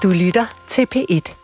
Du lytter til P1.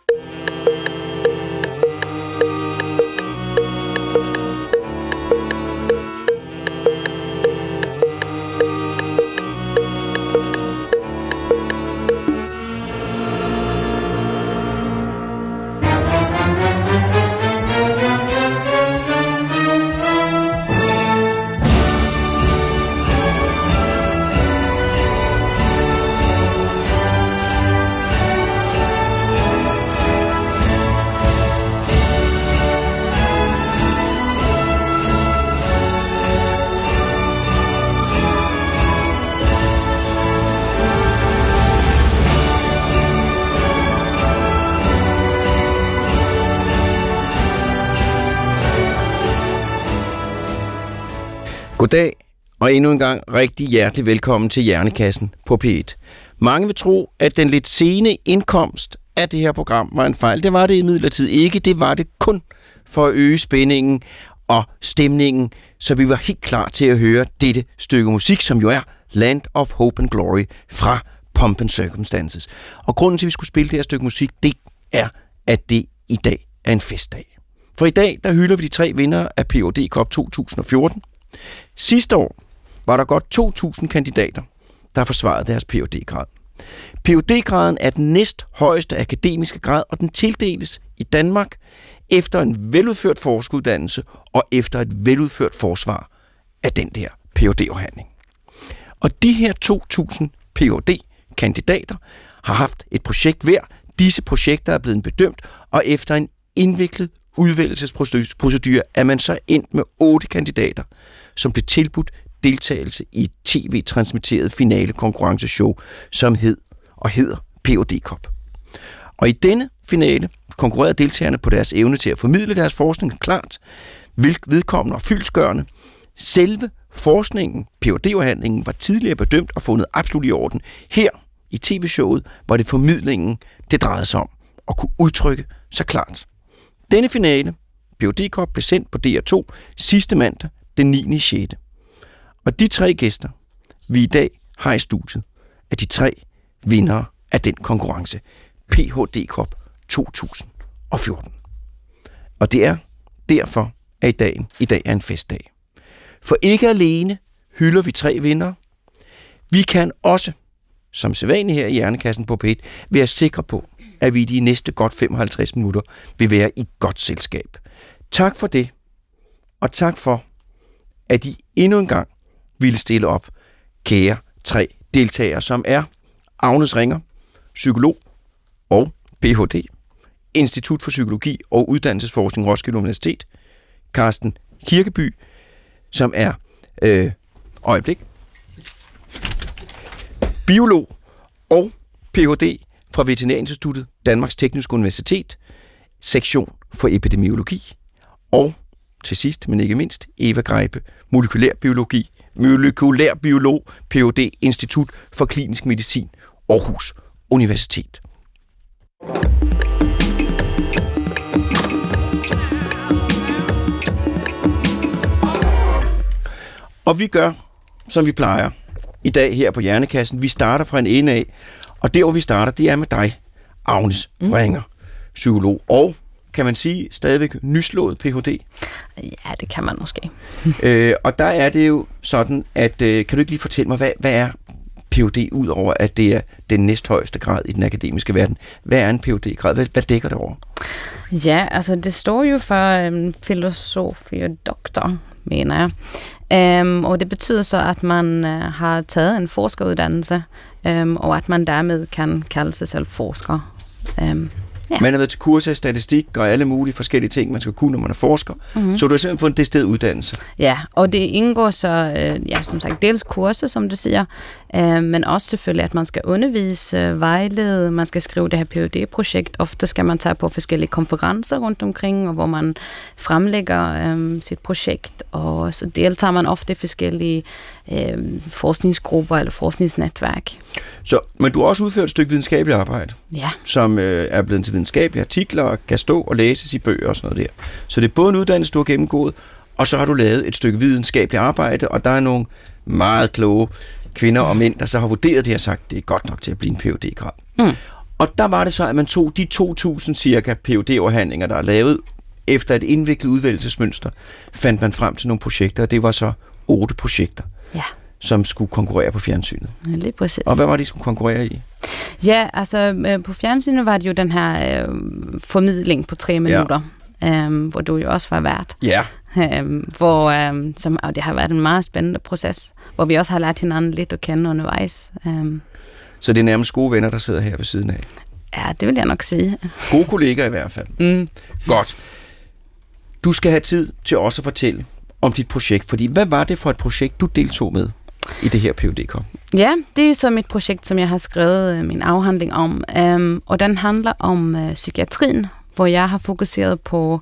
Goddag, og endnu en gang rigtig hjertelig velkommen til Hjernekassen på P1. Mange vil tro, at den lidt sene indkomst af det her program var en fejl. Det var det imidlertid ikke. Det var det kun for at øge spændingen og stemningen, så vi var helt klar til at høre dette stykke musik, som jo er Land of Hope and Glory fra Pomp and Circumstances. Og grunden til, at vi skulle spille det her stykke musik, det er, at det i dag er en festdag. For i dag, der hylder vi de 3 vindere af Ph.D. Cup 2014. Sidste år var der godt 2.000 kandidater, der forsvarede deres Ph.D.-grad. Ph.D.-graden er den næsthøjeste akademiske grad, og den tildeles i Danmark efter en veludført forskeruddannelse og efter et veludført forsvar af den der Ph.D.-afhandling. Og de her 2.000 Ph.D.-kandidater har haft et projekt hver. Disse projekter er blevet bedømt, og efter en indviklet udvælgelsesprocedure er man så endt med 8 kandidater, som blev tilbudt deltagelse i et tv-transmitteret finale konkurrenceshow, som hedder Ph.D. Cup. Og i denne finale konkurrerede deltagerne på deres evne til at formidle deres forskning klart, vedkommende og fyldestgørende. Selve forskningen, Ph.D.-afhandlingen, var tidligere bedømt og fundet absolut i orden. Her i tv-showet var det formidlingen, det drejede sig om, og kunne udtrykke sig klart. Denne finale, Ph.D. Cup, blev sendt på DR2 sidste mandag, den 9.6. Og de 3 gæster, vi i dag har i studiet, er de 3 vindere af den konkurrence, Ph.D. Cup 2014. Og det er derfor, at i dag er en festdag. For ikke alene hylder vi 3 vindere, vi kan også, som sædvanligt her i Hjernekassen på P1, være sikre på, at vi de næste godt 55 minutter vil være i godt selskab. Tak for det, og tak for, at I endnu en gang ville stille op, kære 3 deltagere, som er Agnes Ringer, psykolog og Ph.D., Institut for Psykologi og Uddannelsesforskning, Roskilde Universitet, Carsten Kirkeby, som er biolog og Ph.D. fra Veterinærinstituttet, Danmarks Tekniske Universitet, sektion for epidemiologi, og til sidst, men ikke mindst, Eva Grebe, molekylærbiolog, Ph.D. Institut for Klinisk Medicin, Aarhus Universitet. Og vi gør, som vi plejer i dag her på Hjernekassen. Vi starter fra en ende af, og der hvor vi starter, det er med dig, Agnes Ringer, psykolog, og kan man sige stadigvæk nyslået Ph.D.? Ja, det kan man måske. Og der er det jo sådan, at kan du ikke lige fortælle mig, hvad er Ph.D. udover at det er den næsthøjeste grad i den akademiske verden? Hvad er en Ph.D.-grad? Hvad dækker det over? Ja, altså det står jo for filosofie-doktor, mener jeg. Og det betyder så, at man har taget en forskeruddannelse, og at man dermed kan kalde sig selv forsker. Ja. Man har været til kurser i statistik og alle mulige forskellige ting, man skal kunne, når man er forsker. Mm-hmm. Så du har simpelthen fået en decideret uddannelse. Ja, og det indgår så, som sagt, dels kurser, som du siger, men også selvfølgelig, at man skal undervise, vejlede, man skal skrive det her Ph.D.-projekt. Ofte skal man tage på forskellige konferencer rundt omkring, hvor man fremlægger sit projekt, og så deltager man ofte i forskellige forskningsgrupper eller forskningsnetværk. Men du har også udført et stykke videnskabeligt arbejde, ja, som er blevet til videnskabelige artikler og kan stå og læses i bøger og sådan noget der. Så det er både en uddannelse, du har gennemgået, og så har du lavet et stykke videnskabeligt arbejde, og der er nogle meget kloge kvinder og mænd, der så har vurderet det og sagt, det er godt nok til at blive en Ph.D.-grad. Mm. Og der var det så, at man tog de 2.000 cirka PhD-afhandlinger, der er lavet efter et indviklet udvælgelsesmønster, fandt man frem til nogle projekter, og det var så 8 projekter, som skulle konkurrere på fjernsynet. Ja, lige præcis. Og hvad var det, de skulle konkurrere i? Ja, altså på fjernsynet var det jo den her formidling på 3 minutter, hvor du jo også var vært. Ja. Og det har været en meget spændende proces, hvor vi også har lært hinanden lidt at kende undervejs. Så det er nærmest gode venner, der sidder her ved siden af? Ja, det vil jeg nok sige. Gode kollegaer i hvert fald. Godt. Du skal have tid til også at fortælle om dit projekt, fordi hvad var det for et projekt, du deltog med i det her PhD-kom? Ja, det er jo så mit projekt, som jeg har skrevet min afhandling om, og den handler om psykiatrien, hvor jeg har fokuseret på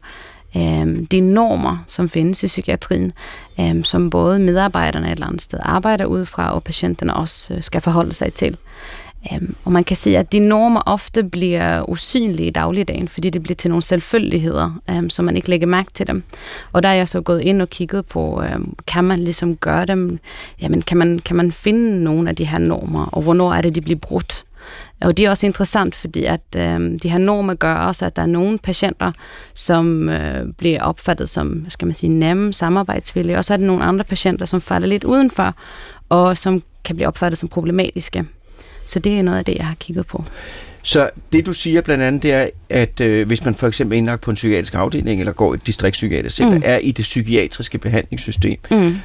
de normer, som findes i psykiatrien, som både medarbejderne et eller andet sted arbejder ud fra, og patienterne også skal forholde sig til. Og man kan sige, at de normer ofte bliver usynlige i dagligdagen, fordi det bliver til nogle selvfølgeligheder, så man ikke lægger mærke til dem. Og der er jeg så gået ind og kigget på, kan man ligesom gøre dem, jamen kan man finde nogle af de her normer, og hvornår er det, de bliver brudt? Og det er også interessant, fordi at de her normer gør også, at der er nogle patienter, som bliver opfattet som, skal man sige, nemme samarbejdsvillige, og så er der nogle andre patienter, som falder lidt udenfor, og som kan blive opfattet som problematiske. Så det er noget af det, jeg har kigget på. Så det, du siger blandt andet, det er, at hvis man for eksempel er indlagt på en psykiatrisk afdeling, eller går i et distriktspsykiatrisk center, er i det psykiatriske behandlingssystem,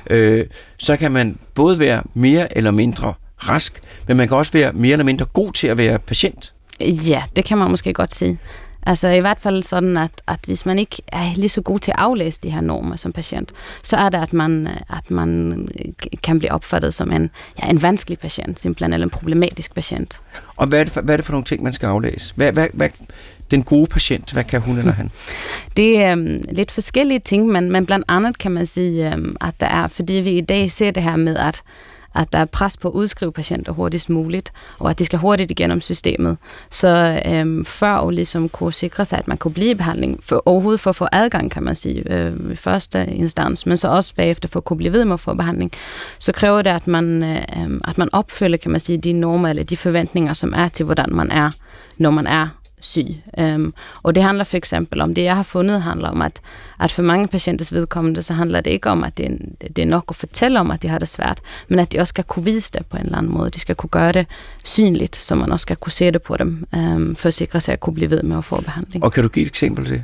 så kan man både være mere eller mindre rask, men man kan også være mere eller mindre god til at være patient. Ja, det kan man måske godt sige. Altså i hvert fald sådan, at hvis man ikke er lige så god til at aflæse de her normer som patient, så er det, at man kan blive opfattet som en vanskelig patient, simpelthen, eller en problematisk patient. Og hvad er det for nogle ting, man skal aflæse? Hvad den gode patient, hvad kan hun eller han? Det er lidt forskellige ting, men blandt andet kan man sige, at der er, fordi vi i dag ser det her med, at der er pres på at udskrive patienter hurtigst muligt, og at de skal hurtigt igennem systemet. Så før at ligesom kunne sikre sig, at man kunne blive i behandling, overhovedet for at få adgang, kan man sige, i første instans, men så også bagefter for at kunne blive ved med at få behandling, så kræver det, at man opfylder, kan man sige, de normer eller de forventninger, som er til, hvordan man er, når man er syg. Og det handler for eksempel om, det jeg har fundet, handler om, at for mange patienters vedkommende, så handler det ikke om, at det er nok at fortælle om, at de har det svært, men at de også skal kunne vise det på en eller anden måde. De skal kunne gøre det synligt, så man også skal kunne se det på dem, for at sikre sig at kunne blive ved med at få behandling. Og kan du give et eksempel til?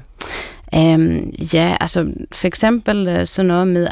Ja, altså for eksempel sådan noget med,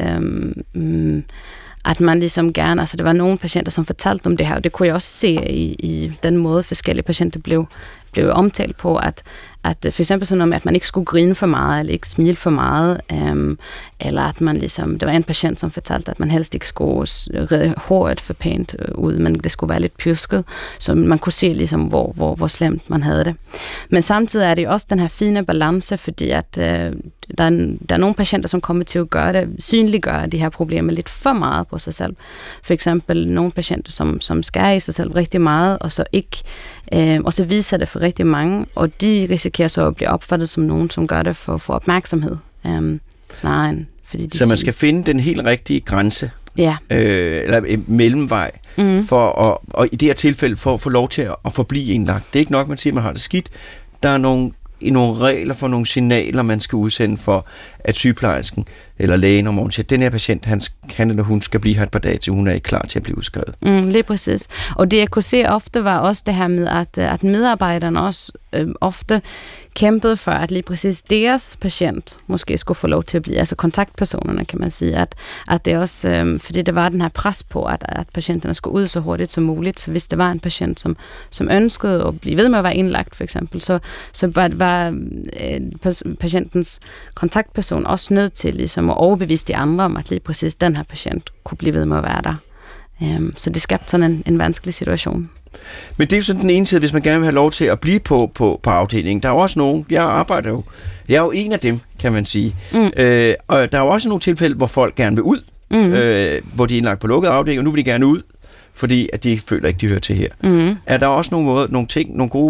at man ligesom gerne, altså der var nogle patienter, som fortalte om det her, og det kunne jeg også se i den måde, forskellige patienter blev omtalt på, at for eksempel sådan noget med, at man ikke skulle grine for meget, eller ikke smile for meget, eller at man ligesom, der var en patient, som fortalte, at man helst ikke skulle håret for pænt ud, men det skulle være lidt pjusket, så man kunne se ligesom, hvor slemt man havde det. Men samtidig er det jo også den her fine balance, fordi at der er nogle patienter, som kommer til at synliggøre de her problemer lidt for meget på sig selv. For eksempel nogle patienter, som skærer i sig selv rigtig meget, og så ikke, og så viser det for rigtig mange, og de risikerer så at blive opfattet som nogen, som gør det for at få opmærksomhed, snarere end fordi de så man skal finde den helt rigtige grænse, eller en mellemvej, for og i det her tilfælde for at få lov til at forblive indlagt. Det er ikke nok, man siger, at man har det skidt. Der er nogle regler for nogle signaler, man skal udsende for, at sygeplejersken eller lægen om morgenen siger, at den her patient, han eller hun skal blive her et par dage, til hun er ikke klar til at blive udskrevet. Lige præcis. Og det jeg kunne se ofte var også det her med, at medarbejderne også ofte kæmpede for, at lige præcis deres patient måske skulle få lov til at blive, altså kontaktpersonerne, kan man sige, at det også, fordi der var den her pres på, at patienterne skulle ud så hurtigt som muligt, så hvis det var en patient, som ønskede at blive ved med at være indlagt, for eksempel, så var patientens kontaktperson også nødt til ligesom at overbevise de andre om, at lige præcis den her patient kunne blive ved med at være der. Så det skabte sådan en vanskelig situation. Men det er jo sådan den ene side, hvis man gerne vil have lov til at blive på afdelingen. Der er også nogen, jeg er jo en af dem, kan man sige. Og der er jo også nogle tilfælde, hvor folk gerne vil ud, hvor de er indlagt på lukket afdeling, og nu vil de gerne ud, fordi at de føler ikke, de hører til her. Er der også nogle gode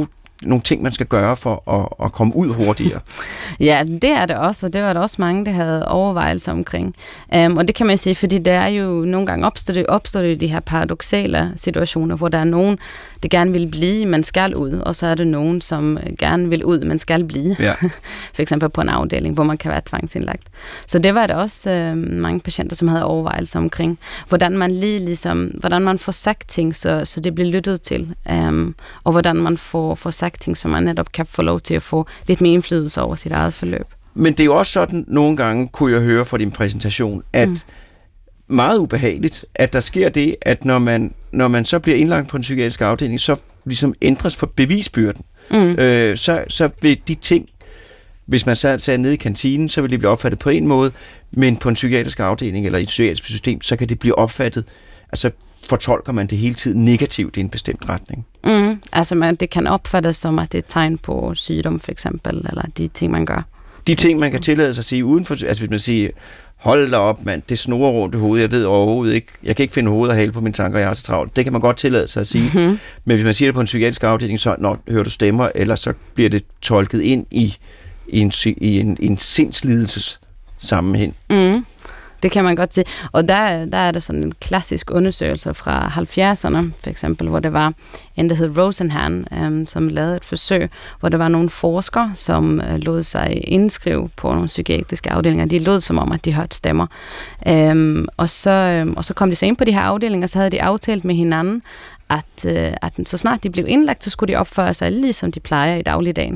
nogle ting, man skal gøre for at komme ud hurtigere? Ja, det er det også, og det var der også mange, der havde overvejelser omkring. Og det kan man sige, fordi der er jo nogle gange opstår det de her paradoksale situationer, hvor der er nogen, der gerne vil blive, men skal ud, og så er det nogen, som gerne vil ud, men skal blive. Ja. For eksempel på en afdeling, hvor man kan være tvangsindlagt. Så det var der også mange patienter, som havde overvejelser omkring, hvordan man får sagt ting, så det bliver lyttet til, og hvordan man får sagt ting, så man netop kan få lov til at få lidt mere indflydelse over sit eget forløb. Men det er jo også sådan, nogle gange kunne jeg høre fra din præsentation, at meget ubehageligt, at der sker det, at når man så bliver indlagt på en psykiatrisk afdeling, så ligesom ændres for bevisbyrden. Så vil de ting, hvis man sad nede i kantinen, så vil det blive opfattet på en måde, men på en psykiatrisk afdeling eller i et psykiatrisk system, så kan det blive opfattet, altså fortolker man det hele tiden negativt i en bestemt retning. Altså det kan opfattes som, at det er et tegn på sygdom for eksempel, eller de ting, man gør. De ting, man kan tillade sig at sige udenfor, altså hvis man siger, hold da op, mand, det snurrer rundt i hovedet, jeg ved overhovedet ikke, jeg kan ikke finde hoved og hale på mine tanker, jeg er så travlt. Det kan man godt tillade sig at sige. Men hvis man siger det på en psykiatrisk afdeling, så hører du stemmer, eller så bliver det tolket ind i en sindslidelses sammenhæng. Det kan man godt se. Og der er der sådan en klassisk undersøgelse fra 70'erne, for eksempel, hvor der var en, der hed Rosenhan, som lavede et forsøg, hvor der var nogle forskere, som lod sig indskrive på nogle psykiatriske afdelinger. De lod som om, at de hørte stemmer. Og så kom de så ind på de her afdelinger, og så havde de aftalt med hinanden, at så snart de blev indlagt, så skulle de opføre sig ligesom de plejer i dagligdagen.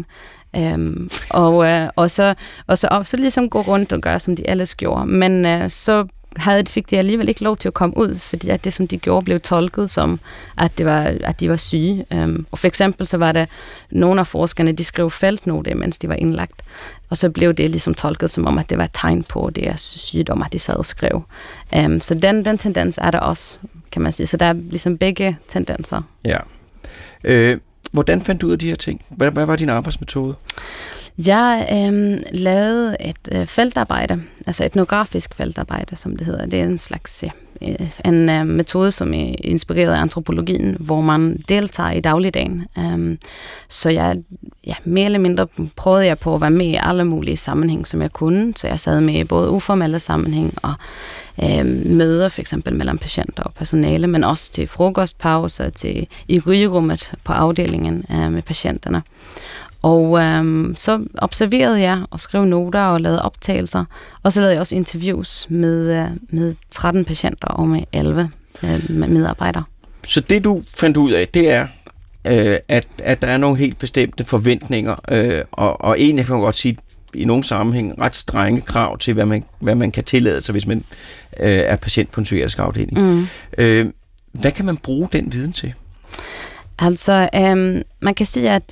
Og så ligesom gå rundt og gøre, som de ellers gjorde. Men så fik de alligevel ikke lov til at komme ud, fordi at det, som de gjorde, blev tolket som, at de var syge. Og for eksempel så var der nogle af forskerne, de skrev feltnote, mens de var indlagt. Og så blev det ligesom tolket som om, at det var et tegn på deres sygdom, at de sad og skrev. Så den tendens er der også, kan man sige. Så der er ligesom begge tendenser. Ja. Hvordan fandt du ud af de her ting? Hvad var din arbejdsmetode? Jeg lavede et feltarbejde, altså etnografisk feltarbejde, som det hedder. Det er en slags en metode, som er inspireret af antropologien, hvor man deltager i dagligdagen. Så jeg mere eller mindre prøvede jeg på at være med i alle mulige sammenhæng, som jeg kunne. Så jeg sad med i både uformelle sammenhæng og møder for eksempel mellem patienter og personale, men også til frokostpauser, i rygerummet på afdelingen med patienterne. Og så observerede jeg og skrev noter og lavede optagelser, og så lavede jeg også interviews med 13 patienter og med 11 medarbejdere. Så det du fandt ud af, det er, at der er nogle helt bestemte forventninger, og egentlig kan man godt sige, i nogle sammenhæng ret strenge krav til, hvad man kan tillade sig, hvis man er patient på en psykiatrisk afdeling. Hvad kan man bruge den viden til? Altså, man kan sige, at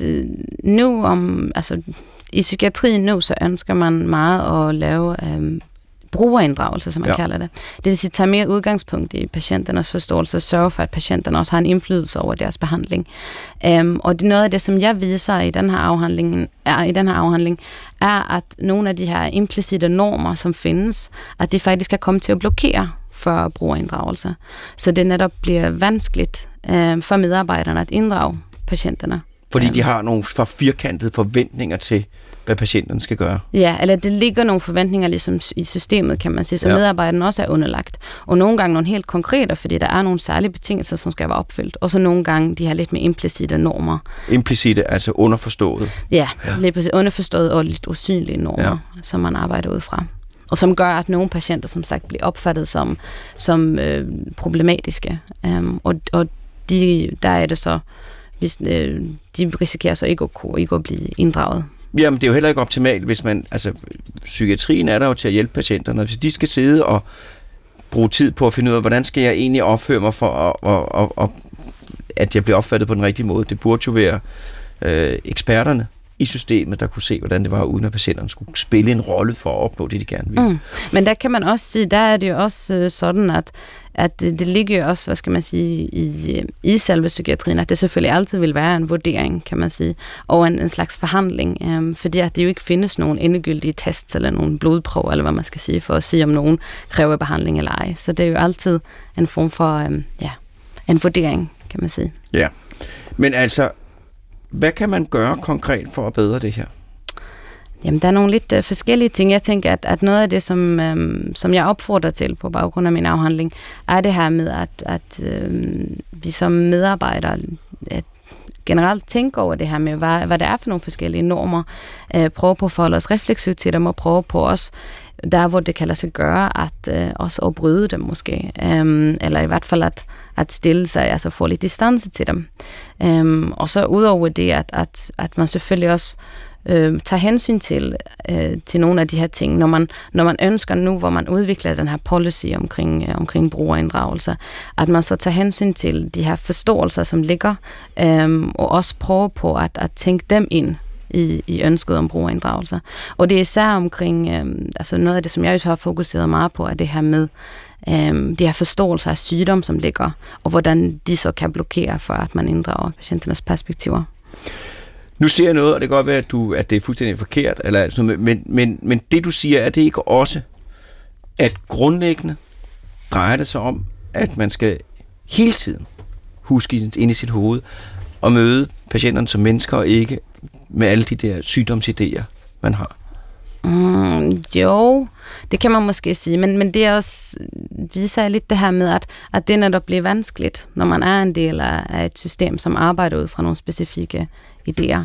i psykiatrien nu, så ønsker man meget at lave brugerinddragelse, som man kalder det. Det vil sige, tage mere udgangspunkt i patienternes forståelse og sørge for, at patienterne også har en indflydelse over deres behandling. Og det er noget af det, som jeg viser i den her afhandling, er, at nogle af de her implicite normer, som findes, at de faktisk kan komme til at blokere for brugerinddragelse. Så det netop bliver vanskeligt for medarbejderne at inddrage patienterne. Fordi de har nogle for firkantede forventninger til, hvad patienterne skal gøre. Ja, eller det ligger nogle forventninger ligesom i systemet, kan man sige, så medarbejderne også er underlagt. Og nogle gange nogle helt konkrete, fordi der er nogle særlige betingelser, som skal være opfyldt. Og så nogle gange de her lidt mere implicite normer. Implicite, altså underforstået? Ja. Lidt præcis underforstået og lidt usynlige normer, som man arbejder ud fra. Og som gør, at nogle patienter, som sagt, bliver opfattet som problematiske. Og der er det så, hvis de risikerer så ikke at blive inddraget. Jamen, det er jo heller ikke optimalt, hvis man, altså, psykiatrien er der jo til at hjælpe patienterne. Hvis de skal sidde og bruge tid på at finde ud af, hvordan skal jeg egentlig opføre mig for, at jeg bliver opfattet på den rigtige måde. Det burde jo være eksperterne i systemet, der kunne se, hvordan det var, uden at patienterne skulle spille en rolle for at opnå det, de gerne ville. Men der kan man også sige, der er det jo også sådan, at det ligger jo også, hvad skal man sige, i selve psykiatrien, at det selvfølgelig altid vil være en vurdering, kan man sige, og en slags forhandling, fordi at det jo ikke findes nogen endegyldige tests eller nogen blodprøver, eller hvad man skal sige, for at sige, om nogen kræver behandling eller ej. Så det er jo altid en form for en vurdering, kan man sige. Ja, men altså, Hvad kan man gøre konkret for at bedre det her? Jamen, der er nogle lidt forskellige ting. Jeg tænker, at noget af det, som jeg opfordrer til på baggrund af min afhandling, er det her med, at vi som medarbejdere generelt tænker over det her med, hvad det er for nogle forskellige normer. Prøve på at forholde os refleksivt til dem, og prøve på os, der hvor det kan lade sig gøre, at også at bryde dem måske. Eller i hvert fald at stille sig, altså få lidt distance til dem. Og så udover det, at man selvfølgelig også tager hensyn til nogle af de her ting, når man ønsker nu, hvor man udvikler den her policy omkring brugerinddragelse, at man så tager hensyn til de her forståelser, som ligger, og også prøver på at tænke dem ind i ønsket om brugerinddragelse. Og det er især omkring, altså noget af det, som jeg også har fokuseret meget på, er det her med de her forståelser af sygdom, som ligger, og hvordan de så kan blokere for, at man inddrager patienternes perspektiver. Nu siger jeg noget, og det kan godt være, at det er fuldstændig forkert, eller altså, men det du siger, er det ikke også, at grundlæggende drejer det sig om, at man skal hele tiden huske ind i sit hoved og møde patienterne som mennesker, og ikke med alle de der sygdomsidéer, man har? Jo, det kan man måske sige, men det er også, viser lidt det her med, at det netop bliver vanskeligt, når man er en del af et system, som arbejder ud fra nogle specifikke idéer.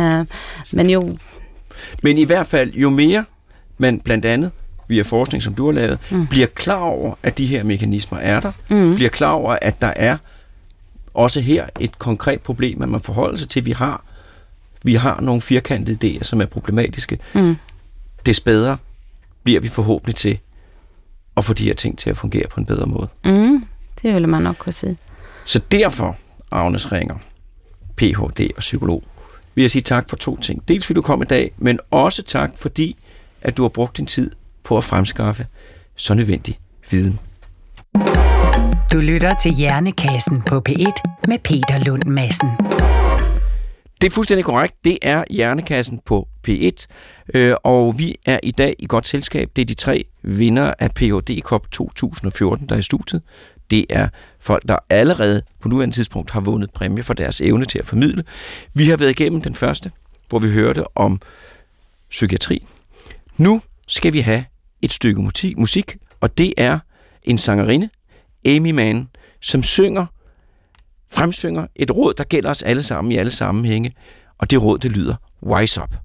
Men i hvert fald, jo mere man blandt andet via forskning, som du har lavet, bliver klar over, at de her mekanismer er der, bliver klar over, at der er også her et konkret problem, at man forholder sig til, vi har nogle firkantede idéer, som er problematiske. Des bedre bliver vi forhåbentlig til at få de her ting til at fungere på en bedre måde. Det ville man nok kunne sige. Så derfor, Agnes Ringer, Ph.D. og psykolog, vil jeg sige tak for 2 ting. Dels fordi du kom i dag, men også tak fordi, at du har brugt din tid på at fremskaffe så nødvendig viden. Du lytter til Hjernekassen på P1 med Peter Lund Madsen. Det er fuldstændig korrekt. Det er Hjernekassen på P1, og vi er i dag i godt selskab. Det er de 3 vindere af Ph.D. Cup 2014, der er i studiet. Det er folk, der allerede på nuværende tidspunkt har vundet præmie for deres evne til at formidle. Vi har været igennem den første, hvor vi hørte om psykiatri. Nu skal vi have et stykke musik, og det er en sangerinde, Aimee Mann, som fremsynger et råd, der gælder os alle sammen i alle sammenhænge, og det råd, det lyder Wise Up.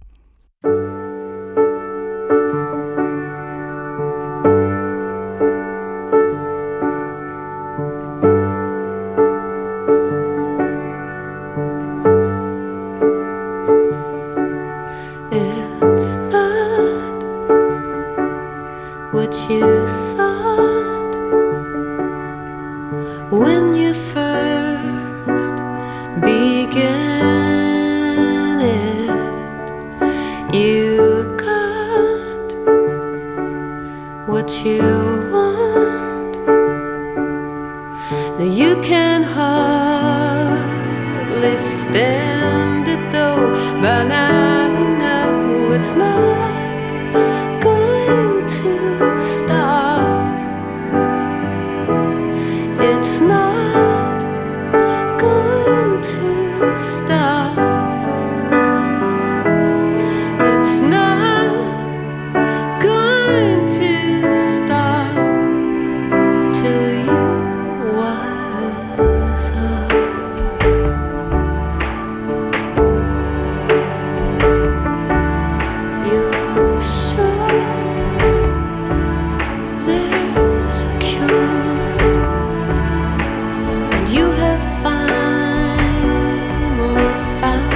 It's not what you thought when you first began it. You got what you want. Now you can hardly stand it though. By now you know it's not going to stop. It's not going to stop. It's not going to stop till you wise up. You're sure there's a cure, and you have finally found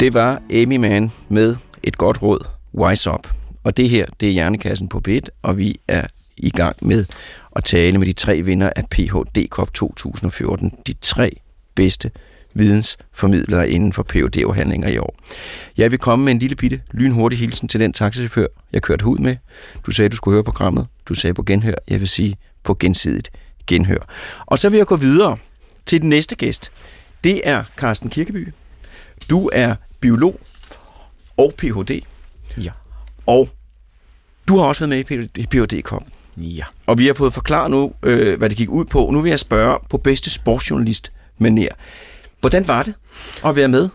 Det var Amy Mann med et godt råd, Wise Up. Og det her, det er Hjernekassen på P1, og vi er i gang med at tale med de 3 vinder af Ph.D. Cup 2014. De 3 bedste vidensformidlere inden for Ph.D.-afhandlinger i år. Jeg vil komme med en lille bitte lynhurtig hilsen til den taxichauffør, jeg kørte ud med. Du sagde, du skulle høre programmet. Du sagde på genhør. Jeg vil sige på gensidigt genhør. Og så vil jeg gå videre til den næste gæst. Det er Carsten Kirkeby. Du er biolog og Ph.D. Ja. Og du har også været med i Ph.D. Cup. Ja. Og vi har fået forklaret nu, hvad det gik ud på. Nu vil jeg spørge på bedste sportsjournalist-manér. Hvordan var det at være med?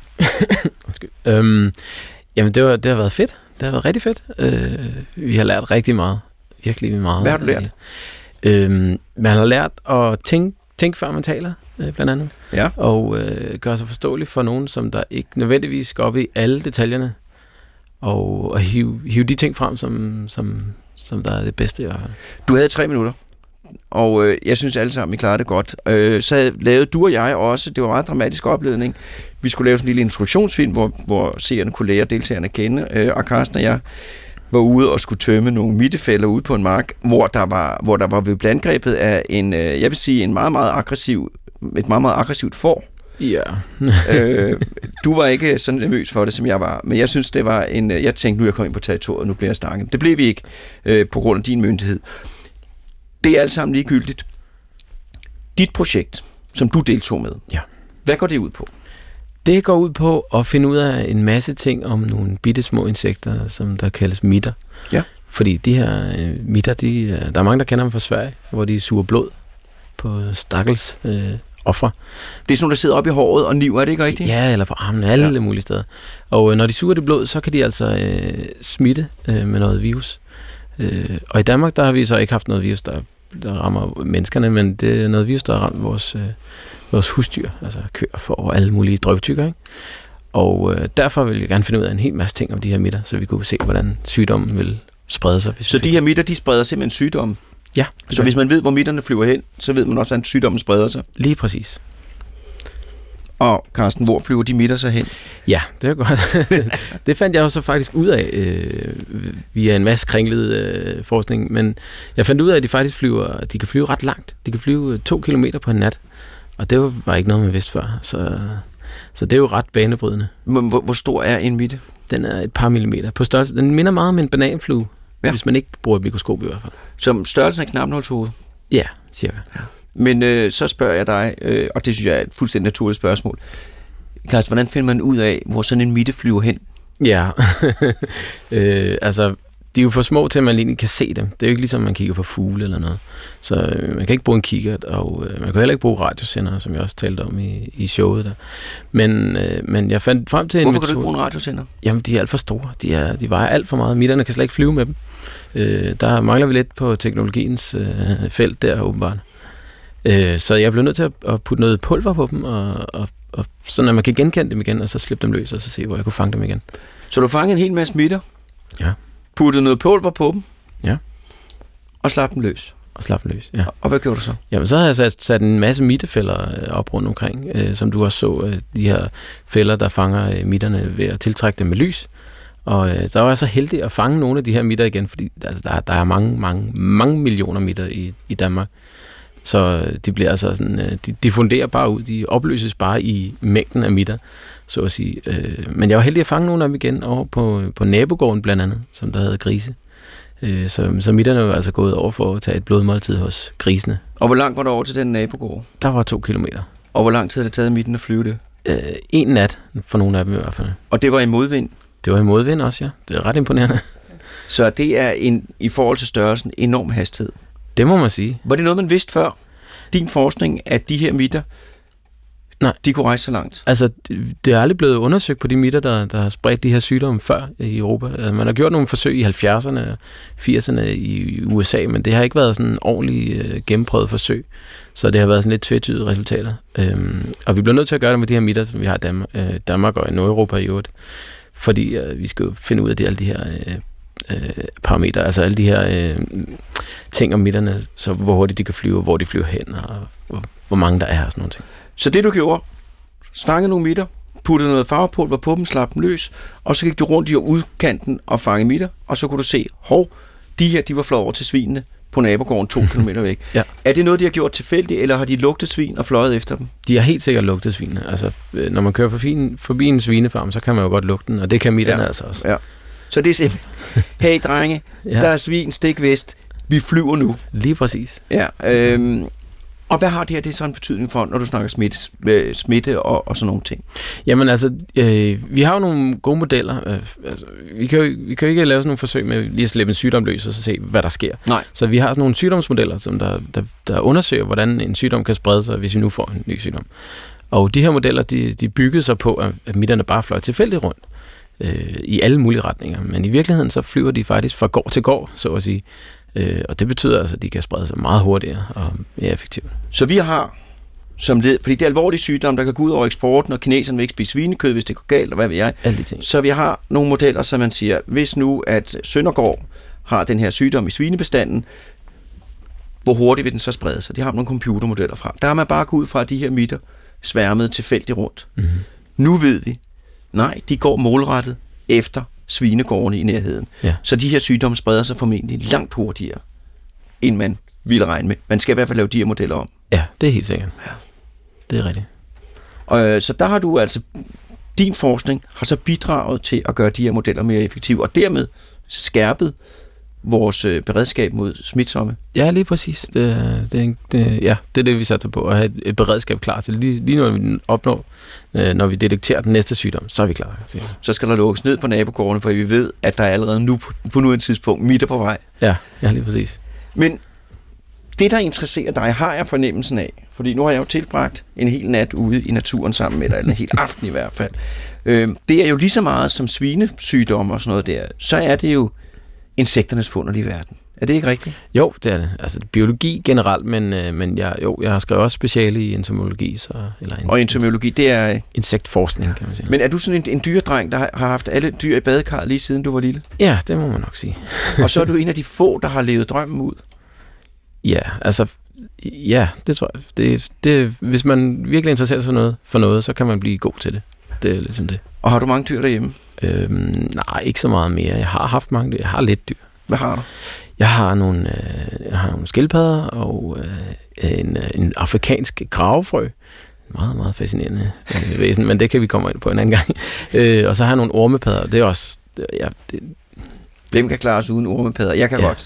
Jamen, det har været fedt. Det har været rigtig fedt. Vi har lært rigtig meget. Virkelig meget. Hvad har du lært? Man har lært at tænke før man taler, blandt andet. Ja. Og gøre sig forståelig for nogen, som der ikke nødvendigvis går op i alle detaljerne. Og hive de ting frem, som der er det bedste i hvert fald. Du havde 3 minutter, og jeg synes alle sammen, I klarede det godt. Så lavede du og jeg også, det var en meget dramatisk opledning. Vi skulle lave sådan en lille instruktionsfilm, hvor seerne kunne lære deltagerne at kende. Og Carsten og jeg var ude og skulle tømme nogle mittefælder ude på en mark, hvor der var ved angrebet af en, jeg vil sige, et meget, meget aggressivt får. Ja. Du var ikke så nervøs for det, som jeg var, men jeg synes, det var jeg tænkte, nu er jeg kommet ind på territoriet, nu bliver jeg stangen. Det blev vi ikke, på grund af din myndighed. Det er alt sammen ligegyldigt. Dit projekt, som du deltog med, ja. Hvad går det ud på? Det går ud på at finde ud af en masse ting om nogle bitte små insekter, som der kaldes mitter. Ja. Fordi de her mitter, der er mange, der kender dem fra Sverige, hvor de suger blod på stakkels ofre. Det er sådan, der sidder op i håret og niver, er det ikke rigtigt? Ja, eller på armene, alle mulige steder. Og når de suger det blod, så kan de altså smitte med noget virus. Og i Danmark, der har vi så ikke haft noget virus, der rammer menneskerne, men det er noget virus, der har ramt vores husdyr, altså køer, får og alle mulige drøvtykker, ikke? Og derfor vil jeg gerne finde ud af en hel masse ting om de her mitter, så vi kunne se, hvordan sygdommen vil sprede sig. Så de her mitter, de spreder simpelthen sygdommen? Ja. Så hvis man ved, hvor mitterne flyver hen, så ved man også, hvordan sygdommen spreder sig? Lige præcis. Og Carsten, hvor flyver de mitter så hen? Ja, det er godt. Det fandt jeg jo så faktisk ud af via en masse kringlet forskning, men jeg fandt ud af, at de kan flyve ret langt. De kan flyve 2 kilometer på en nat, og det var ikke noget, man vidste før. Så det er jo ret banebrydende. Hvor stor er en mitte? Den er et par millimeter på størrelse. Den minder meget om en bananflue, hvis man ikke bruger et mikroskop i hvert fald. Så størrelsen er knapnålshoved? Ja, cirka. Ja. Men så spørger jeg dig, og det synes jeg er et fuldstændig naturligt spørgsmål. Carsten, hvordan finder man ud af, hvor sådan en mitte flyver hen? Ja, altså, de er jo for små til, at man egentlig kan se dem. Det er jo ikke ligesom, man kigger på fugle eller noget. Så man kan ikke bruge en kikkert, og man kan heller ikke bruge radiosender, som jeg også talte om i showet der. Men jeg fandt frem til en metode. Hvorfor kan du ikke bruge en radiosender? Jamen, de er alt for store. De vejer alt for meget. Mitterne kan slet ikke flyve med dem. Der mangler vi lidt på teknologiens felt der, åbenbart. Så jeg blev nødt til at putte noget pulver på dem, og sådan at man kan genkende dem igen, og så slippe dem løs, og så se, hvor jeg kunne fange dem igen. Så du fangede en hel masse mitter? Ja. Puttede noget pulver på dem? Ja. Og slap dem løs? Ja. Og hvad gjorde du så? Jamen, så har jeg sat en masse mittefælder op rundt omkring, som du også så, de her fælder, der fanger mitterne ved at tiltrække dem med lys. Og der var jeg så heldig at fange nogle af de her mitter igen, fordi altså, der er mange millioner mitter i Danmark. Så de bliver altså sådan, de funderer bare ud, de opløses bare i mængden af mitter, så at sige. Men jeg var heldig at fange nogle af dem igen over på nabogården blandt andet, som der havde grise. Så mitterne var altså gået over for at tage et blodmåltid hos grisene. Og hvor langt var der over til den nabogård? Der var 2 kilometer. Og hvor lang tid havde det taget mitten at flyve det? En nat, for nogle af dem i hvert fald. Og det var i modvind? Det var i modvind også, ja. Det er ret imponerende. Så det er i forhold til størrelsen enorm hastighed? Det må man sige. Var det noget, man vidste før? Din forskning, at de her mitter, nej, de kunne rejse så langt? Altså, det er aldrig blevet undersøgt på de mitter, der har spredt de her sygdomme før i Europa. Altså, man har gjort nogle forsøg i 70'erne og 80'erne i USA, men det har ikke været sådan en ordentlig gennemprøvet forsøg. Så det har været sådan lidt tvetydige resultater. Og vi bliver nødt til at gøre det med de her mitter, som vi har i Danmark og i Nordeuropa i øvrigt. Fordi vi skal jo finde ud af alle de her parametre, altså alle de her ting om mitterne, så hvor hurtigt de kan flyve, hvor de flyver hen, og hvor mange der er, og sådan nogle ting. Så det du gjorde, fangede nogle mitter, puttede noget farvepulver på dem, slap dem løs, og så gik du rundt i udkanten og fangede mitter, og så kunne du se, de her, de var fløjet over til svinene på nabogården 2 kilometer væk. Ja. Er det noget, de har gjort tilfældigt, eller har de lugtet svin og fløjet efter dem? De har helt sikkert lugtet svinene. Altså, når man kører forbi en svinefarm, så kan man jo godt lugte den, og det kan mitterne altså også. Ja. Så det er simpelthen, hey drenge, der er svin, stik vest, vi flyver nu. Lige præcis. Ja, og hvad har det her, det er så en betydning for, når du snakker smitte og sådan nogle ting? Jamen altså, vi har jo nogle gode modeller. Altså, vi kan jo ikke lave sådan nogle forsøg med lige at slippe en sygdom løs og så se, hvad der sker. Nej. Så vi har sådan nogle sygdomsmodeller, som der undersøger, hvordan en sygdom kan sprede sig, hvis vi nu får en ny sygdom. Og de her modeller, de byggede sig på, at mitterne bare fløj tilfældigt rundt i alle mulige retninger. Men i virkeligheden, så flyver de faktisk fra gård til gård, så at sige. Og det betyder altså, at de kan sprede sig meget hurtigere og mere effektivt. Så vi har som led, fordi det er alvorlige sygdomme, der kan gå ud over eksporten, og kineserne vil ikke spise svinekød, hvis det går galt, og hvad ved jeg. Alle de ting. Så vi har nogle modeller, som man siger, hvis nu at Søndergaard har den her sygdom i svinebestanden, hvor hurtigt vil den så sprede sig? Det har nogle computermodeller fra. Der har man bare gået ud fra, at de her mitter sværmede tilfældigt rundt. Mm-hmm. Nu ved vi, nej, de går målrettet efter svinegårdene i nærheden. Ja. Så de her sygdomme spreder sig formentlig langt hurtigere, end man ville regne med. Man skal i hvert fald lave de her modeller om. Ja, det er helt sikkert. Ja. Det er rigtigt. Så der har du altså, din forskning har så bidraget til at gøre de her modeller mere effektive, og dermed skærpet vores beredskab mod smitsomme. Ja, lige præcis. Det er det, vi satte på, at have et beredskab klar til. Lige når vi opnår, når vi detekterer den næste sygdom, så er vi klar. Så skal der lukkes ned på nabogårdene, for vi ved, at der er allerede nu på nu et tidspunkt mitter på vej. Ja, lige præcis. Men det, der interesserer dig, har jeg fornemmelsen af, fordi nu har jeg jo tilbragt en hel nat ude i naturen sammen med dig, eller en hel aften i hvert fald. Det er jo lige så meget som svinesygdomme og sådan noget der, så er det jo insekternes forunderlige verden. Er det ikke rigtigt? Jo, det er det. Altså biologi generelt, men jeg har skrevet også speciale i entomologi. Og entomologi, det er insektforskning, kan man sige. Men er du sådan en dyredreng, der har haft alle dyr i badekar lige siden du var lille? Ja, det må man nok sige. Og så er du en af de få, der har levet drømmen ud? Ja, det tror jeg. Det, hvis man virkelig interesserer sig for noget, så kan man blive god til det. Det er ligesom det. Og har du mange dyr derhjemme? Nej, ikke så meget mere. Jeg har haft mange dyr. Jeg har lidt dyr. Hvad har du? Jeg har nogle skildpadder og en afrikansk gravefrø. Meget, meget fascinerende væsen, men det kan vi komme ind på en anden gang. Og så har jeg nogle ormepadder. Det er også... Hvem kan klare sig uden ormepadder? Jeg kan godt.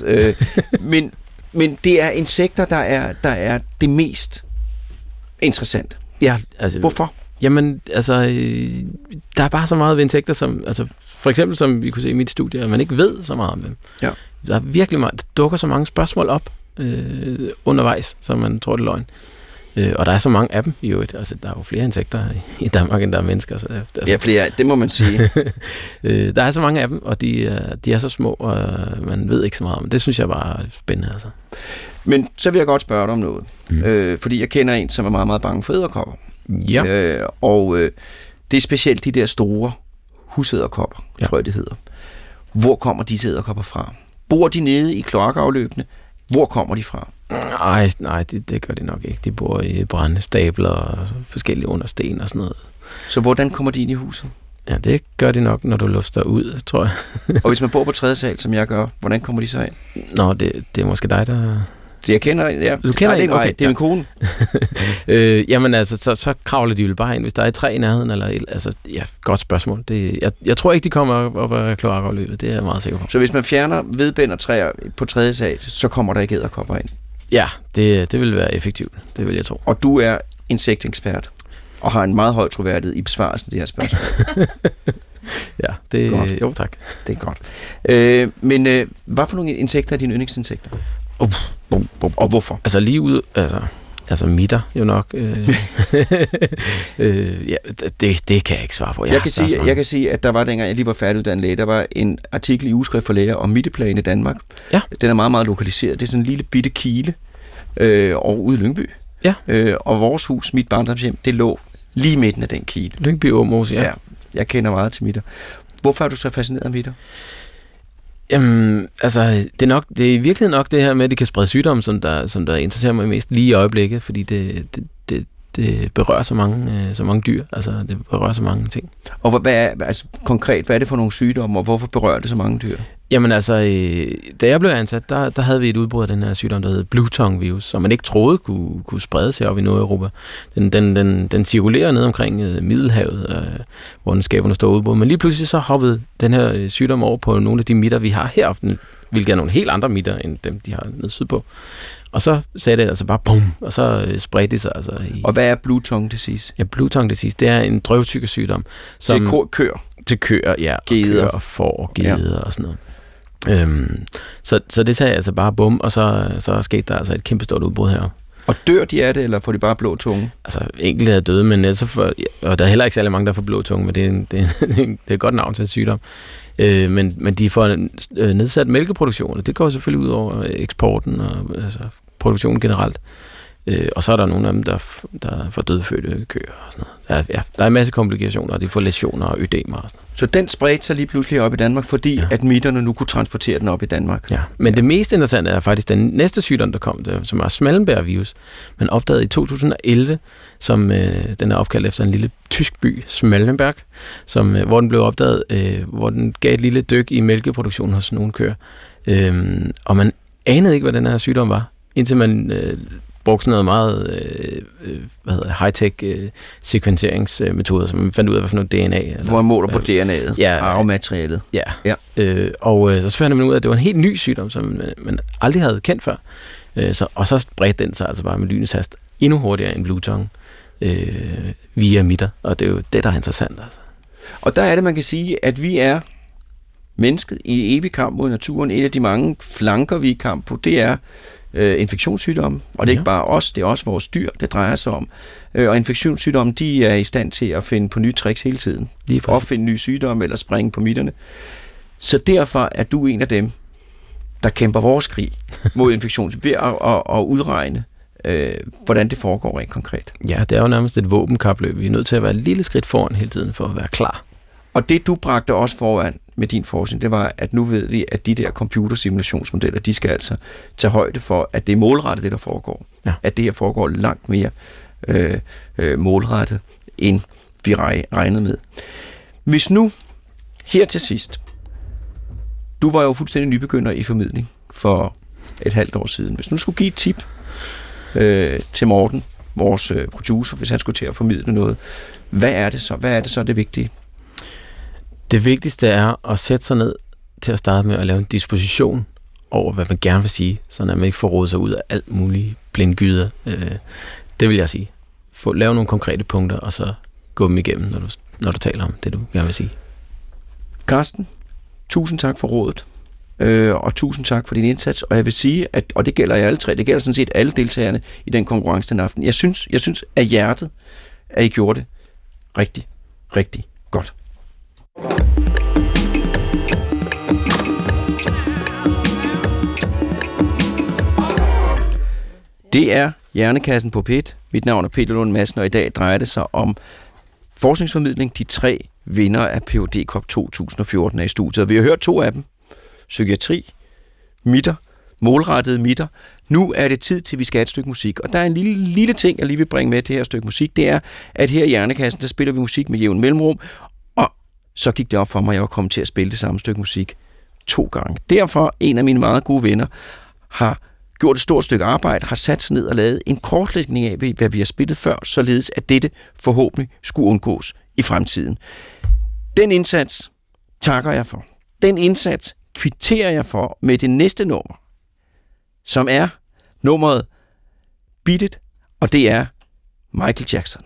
Men det er insekter, der er det mest interessant. Ja, altså... Hvorfor? Jamen, altså, der er bare så meget ved insekter, som, altså, for eksempel, som vi kunne se i mit studie, at man ikke ved så meget om dem. Ja. Der er virkelig meget, der dukker så mange spørgsmål op undervejs, som man tror, det er løgn. Og der er så mange af dem i øvrigt. Altså, der er jo flere insekter i Danmark, end der er mennesker. Så, altså, ja, flere, det må man sige. Der er så mange af dem, og de er så små, og man ved ikke så meget om. Det synes jeg bare er spændende, altså. Men så vil jeg godt spørge dig om noget. Fordi jeg kender en, som er meget, meget bange for edderkopper. Ja. Det er specielt de der store husæderkopper, tror jeg det hedder. Hvor kommer disse edderkopper fra? Bor de nede i kloakafløbene? Hvor kommer de fra? Nej, det gør de nok ikke. De bor i brændestabler og forskellige understen og sådan noget. Så hvordan kommer de ind i huset? Ja, det gør de nok, når du lufter ud, tror jeg. Og hvis man bor på 3. sal, som jeg gør, hvordan kommer de så ind? Nå, det er måske dig, der... Jeg kender en, ja. Du kender en? Okay, det er min kone. Jamen altså, så kravler de vel bare ind, hvis der er et træ i nærheden, eller altså, ja, godt spørgsmål. Jeg tror ikke, de kommer op af kloakafløbet, det er jeg meget sikker på. Så hvis man fjerner vedbænd og træer på 3. sal, så kommer der ikke edderkopper ind? Ja, det vil være effektivt, det vil jeg tro. Og du er insektekspert, og har en meget høj troværdighed i besvarelsen af det her spørgsmål. Ja, jo tak. Det er godt. Men hvad for nogle insekter er dine yndlingsinsekter? Og hvorfor? Altså lige ud, altså mitter jo nok. Ja, det kan jeg ikke svare på. Jeg kan sige, at der var, dengang jeg lige var færdiguddannet læge, der var en artikel i Ugeskrift for Læger om mitteplagen i Danmark. Ja. Den er meget, meget lokaliseret. Det er sådan en lille bitte kile og ude i Lyngby. Ja. Og vores hus, mit barndomshjem, det lå lige i midten af den kile. Lyngby Åmose, ja. Jeg kender meget til mitter. Hvorfor er du så fascineret af mitter? Jamen, altså, det er virkelig nok det her med, at det kan sprede sygdomme, som der interesserer mig mest lige i øjeblikket, fordi det det berører så mange dyr, altså det berører så mange ting. Og hvad er, altså, konkret, hvad er det for nogle sygdomme, og hvorfor berører det så mange dyr? Jamen altså, da jeg blev ansat, der havde vi et udbrud af den her sygdom, der hedder blue tongue virus, som man ikke troede kunne sprede sig op i Nordeuropa. Den cirkulerer ned omkring Middelhavet, hvor den skaber nogle store udbrud. Men lige pludselig så hoppede den her sygdom over på nogle af de mitter, vi har heroppe, hvilket er nogle helt andre mitter, end dem, de har nede sydpå. Og så sagde det altså bare bum, og så spredte det sig altså i... Og hvad er blue tongue disease? Ja, blue tongue disease, det er en drøvtyggesygdom. Til køer? Til køer, ja. Geder. Og køer og får og geder og sådan noget. Så det sagde altså bare bum, og så skete der altså et kæmpestort udbrud her. Og dør de af det, eller får de bare blå tunge? Altså, enkelte er døde, men og der er heller ikke særlig mange, der får blå tunge, men det er et godt navn til en sygdom. Men de får nedsat mælkeproduktion, og det går selvfølgelig ud over eksporten og altså, produktionen generelt. Og så er der nogle af dem, der får dødfødte køer og sådan noget. Der er en masse komplikationer, og de får læsioner og ødemer og sådan noget. Så den spredte sig lige pludselig op i Danmark, fordi at mitterne nu kunne transportere den op i Danmark? Ja, men det mest interessante er faktisk den næste sygdom, der kom, som er Schmallenberg-virus. Man opdagede i 2011, som den er opkaldt efter en lille tysk by, Schmallenberg, hvor den blev opdaget, hvor den gav et lille dyk i mælkeproduktionen hos nogle køer. Og man anede ikke, hvad den her sygdom var, indtil man... brugte sådan noget meget high-tech sekvenseringsmetoder, som man fandt ud af, hvad for noget DNA. Eller, hvor man måler på DNA'et, arvematerialet. Ja. Og så fandt man ud af, at det var en helt ny sygdom, som man aldrig havde kendt før. Og så spredte den sig altså bare med lynets hast endnu hurtigere end blue tongue via mitter. Og det er jo det, der er interessant. Altså. Og der er det, man kan sige, at vi er mennesket i evig kamp mod naturen. En af de mange flanker, vi er i kamp på, det er infektionssygdomme, og det er ikke bare os, det er også vores dyr, det drejer sig om. Og infektionssygdomme, de er i stand til at finde på nye tricks hele tiden. Opfinde nye sygdomme eller springe på mitterne. Så derfor er du en af dem, der kæmper vores krig mod infektion, ved at udregne, hvordan det foregår rent konkret. Ja, det er jo nærmest et våbenkapløb. Vi er nødt til at være et lille skridt foran hele tiden for at være klar. Og det, du bragte også foran med din forskning, det var, at nu ved vi, at de der computersimulationsmodeller, de skal altså tage højde for, at det er målrettet, det der foregår. Ja. At det her foregår langt mere målrettet, end vi regnede med. Hvis nu, her til sidst, du var jo fuldstændig nybegynder i formidling for et halvt år siden. Hvis nu skulle give et tip til Morten, vores producer, hvis han skulle til at formidle noget, hvad er det så? Hvad er det så det vigtige? Det vigtigste er at sætte sig ned til at starte med at lave en disposition over, hvad man gerne vil sige, så man ikke får rodet sig ud af alt muligt blindgyder. Det vil jeg sige. Lave nogle konkrete punkter, og så gå dem igennem, når du taler om det, du gerne vil sige. Carsten, tusind tak for rådet, og tusind tak for din indsats. Og jeg vil sige, og det gælder alle tre, det gælder sådan set alle deltagerne i den konkurrence den aften. Jeg synes af hjertet, at I gjorde det rigtig, rigtig godt. Det er Hjernekassen på P1. Mit navn er Peter Lund Madsen, og i dag drejer det sig om forskningsformidling. De 3 vinder af Ph.D. Cup 2014 er i studiet. Vi har hørt 2 af dem. Psykiatri, mitter, målrettede mitter. Nu er det tid til, vi skal have et stykke musik. Og der er en lille ting, jeg lige vil bringe med til det her stykke musik. Det er, at her i Hjernekassen, der spiller vi musik med jævn mellemrum. Og så gik det op for mig, at jeg var kommet til at spille det samme stykke musik 2 gange. Derfor, en af mine meget gode venner har gjort et stort stykke arbejde, har sat sig ned og lavet en kortlægning af, hvad vi har spillet før, således at dette forhåbentlig skulle undgås i fremtiden. Den indsats takker jeg for. Den indsats kvitterer jeg for med det næste nummer, som er nummeret Beat It, og det er Michael Jackson.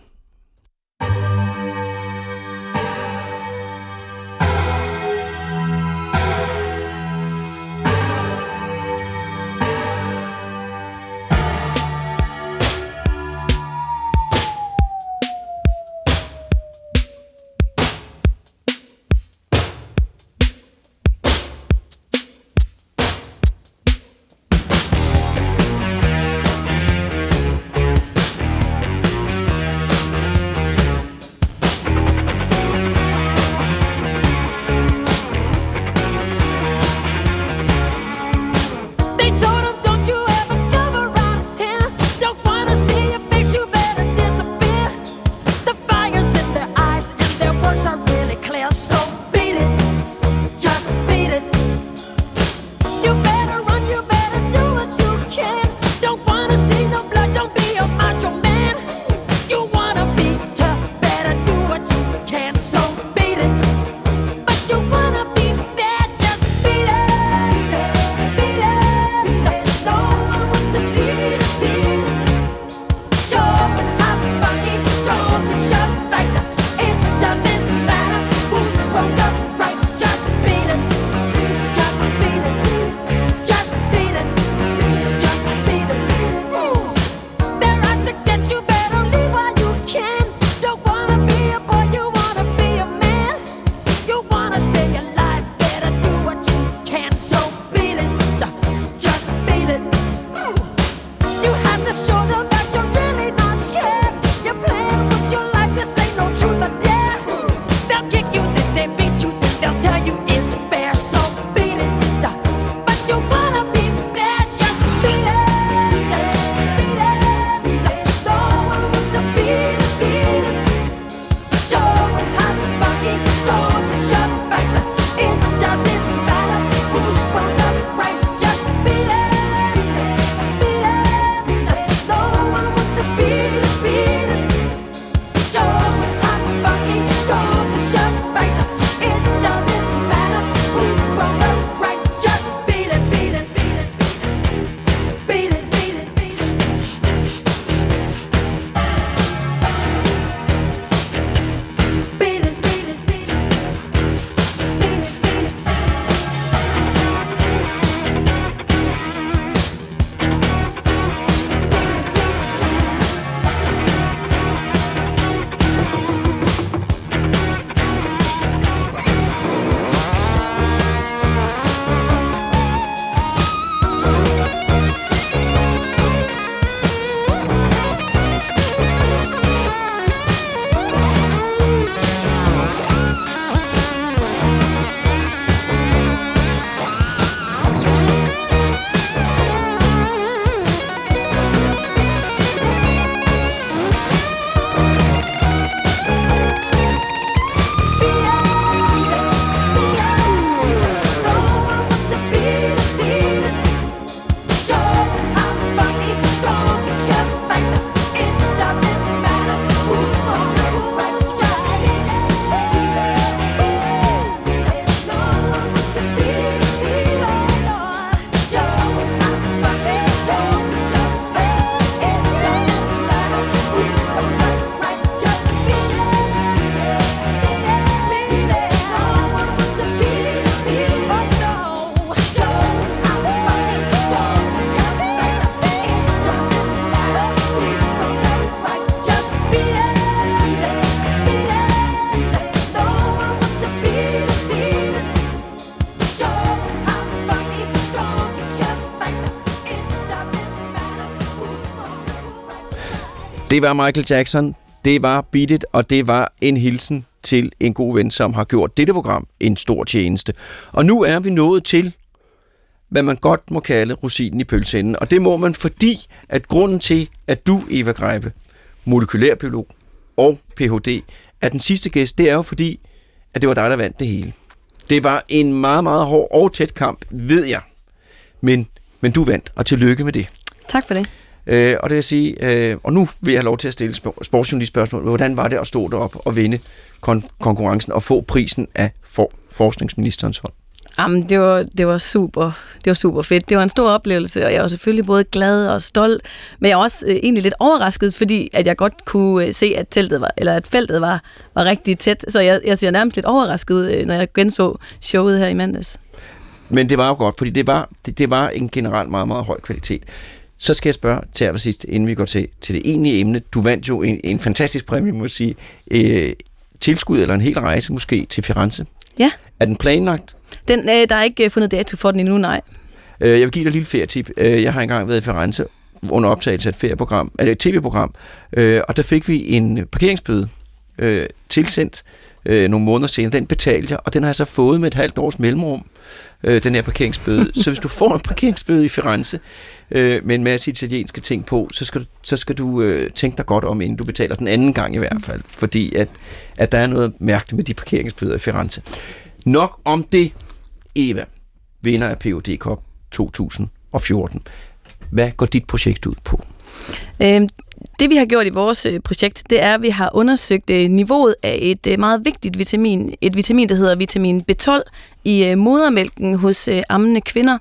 Det var Michael Jackson, det var Beat It, og det var en hilsen til en god ven, som har gjort dette program en stor tjeneste. Og nu er vi nået til, hvad man godt må kalde rosinen i pølseenden. Og det må man, fordi at grunden til, at du, Eva Grebe, molekylærbiolog og Ph.D., er den sidste gæst, det er jo fordi, at det var dig, der vandt det hele. Det var en meget, meget hård og tæt kamp, ved jeg. Men du vandt, og tillykke med det. Tak for det. Og det vil sige, og nu vil jeg have lov til at stille sportsjournalistspørgsmål. Hvordan var det at stå deroppe og vinde konkurrencen og få prisen af forskningsministerens hånd? Jamen, det var super fedt. Det var en stor oplevelse, og jeg var selvfølgelig både glad og stolt, men jeg var også egentlig lidt overrasket, fordi at jeg godt kunne se, at feltet var rigtig tæt. Så jeg siger nærmest lidt overrasket, når jeg genså showet her i mandags. Men det var jo godt, fordi det var en generelt meget, meget høj kvalitet. Så skal jeg spørge til allersidst, inden vi går til det egentlige emne. Du vandt jo en fantastisk præmie, må jeg sige. Tilskud eller en hel rejse måske til Firenze. Ja. Er den planlagt? Der er ikke fundet dato for den endnu, nej. Jeg vil give dig et lille ferietip. Jeg har engang været i Firenze under optagelse af et tv-program, og der fik vi en parkeringsbøde tilsendt nogle måneder senere. Den betalte jeg, og den har jeg så fået med et halvt års mellemrum, den her parkeringsbøde. Så hvis du får en parkeringsbøde i Firenze med en masse italienske ting på, så skal du tænke dig godt om, inden du betaler den anden gang i hvert fald, fordi at der er noget mærkeligt med de parkeringsbøder i Firenze. Nok om det. Eva, vinder af Ph.D. Cup 2014. Hvad går dit projekt ud på? Det vi har gjort i vores projekt, det er, at vi har undersøgt niveauet af et meget vigtigt vitamin. Et vitamin, der hedder vitamin B12 i modermælken hos ammende kvinder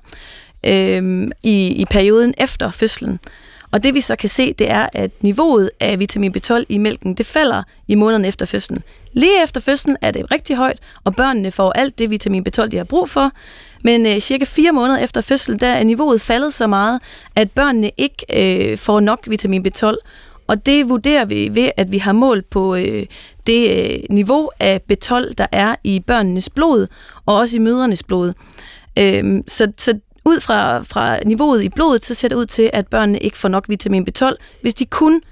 i perioden efter fødslen. Og det vi så kan se, det er, at niveauet af vitamin B12 i mælken, det falder i måneden efter fødslen. Lige efter fødslen er det rigtig højt, og børnene får alt det vitamin B12, de har brug for. Men cirka 4 måneder efter fødslen, der er niveauet faldet så meget, at børnene ikke får nok vitamin B12. Og det vurderer vi ved, at vi har målt på det niveau af B12, der er i børnenes blod, og også i mødrenes blod. Så ud fra niveauet i blodet, så ser det ud til, at børnene ikke får nok vitamin B12, hvis de kun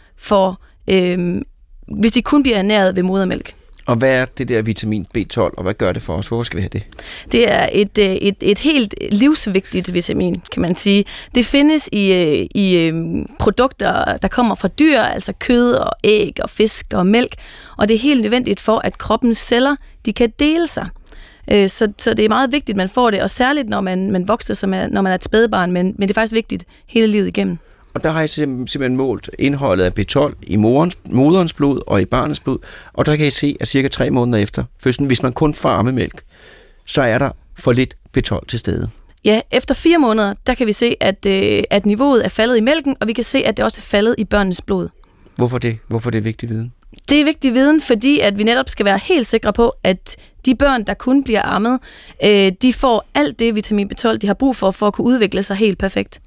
bliver ernæret ved modermælk. Og hvad er det der vitamin B12, og hvad gør det for os? Hvorfor skal vi have det? Det er et helt livsvigtigt vitamin, kan man sige. Det findes i produkter, der kommer fra dyr, altså kød og æg og fisk og mælk, og det er helt nødvendigt for, at kroppens celler, de kan dele sig. Så det er meget vigtigt, at man får det, og særligt når man vokser, når man er et spædbarn, men det er faktisk vigtigt hele livet igennem. Og der har jeg simpelthen målt indholdet af B12 i moderens blod og i barnets blod, og der kan I se, at cirka 3 måneder efter fødslen, hvis man kun får ammemælk, så er der for lidt B12 til stede. Ja, efter 4 måneder, der kan vi se, at niveauet er faldet i mælken, og vi kan se, at det også er faldet i børnenes blod. Hvorfor det? Hvorfor er det vigtig viden? Det er vigtig viden, fordi at vi netop skal være helt sikre på, at de børn, der kun bliver ammet, de får alt det vitamin B12, de har brug for at kunne udvikle sig helt perfekt.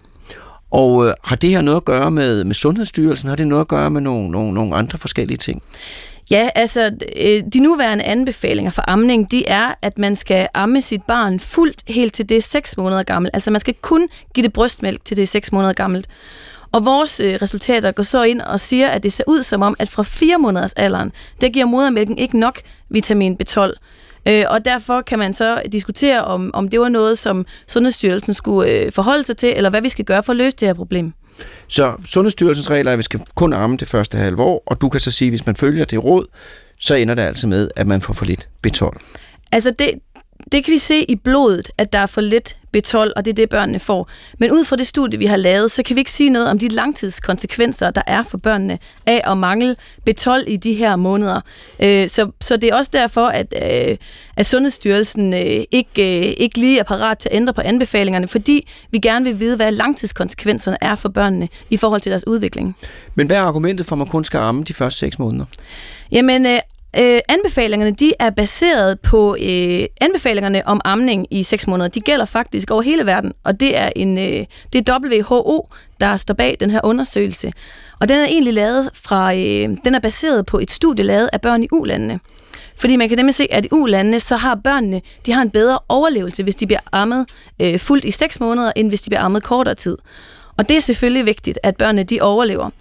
Og har det her noget at gøre med Sundhedsstyrelsen? Har det noget at gøre med nogle andre forskellige ting? Ja, altså de nuværende anbefalinger for amning, de er, at man skal amme sit barn fuldt helt til det er 6 måneder gammelt. Altså man skal kun give det brystmælk til det er 6 måneder gammelt. Og vores resultater går så ind og siger, at det ser ud som om, at fra 4 måneders alderen, der giver modermælken ikke nok vitamin B12. Og derfor kan man så diskutere, om det var noget, som Sundhedsstyrelsen skulle forholde sig til, eller hvad vi skal gøre for at løse det her problem. Så Sundhedsstyrelsens regler er, at vi skal kun amme det første halve år, og du kan så sige, at hvis man følger det råd, så ender det altså med, at man får for lidt B12. Altså det kan vi se i blodet, at der er for lidt B12, og det er det, børnene får. Men ud fra det studie, vi har lavet, så kan vi ikke sige noget om de langtidskonsekvenser, der er for børnene af at mangle B12 i de her måneder. Så det er også derfor, at Sundhedsstyrelsen ikke lige er parat til at ændre på anbefalingerne, fordi vi gerne vil vide, hvad langtidskonsekvenserne er for børnene i forhold til deres udvikling. Men hvad er argumentet for, at man kun skal amme de første 6 måneder? Jamen, anbefalingerne, de er baseret på anbefalingerne om amning i 6 måneder. De gælder faktisk over hele verden, og det er det er WHO, der står bag den her undersøgelse. Og den er egentlig lavet den er baseret på et studie lavet af børn i ulandene. Fordi man kan nemlig se, at i ulandene, så har børnene, de har en bedre overlevelse, hvis de bliver ammet fuldt i 6 måneder, end hvis de bliver ammet kortere tid. Og det er selvfølgelig vigtigt, at børnene, de overlever.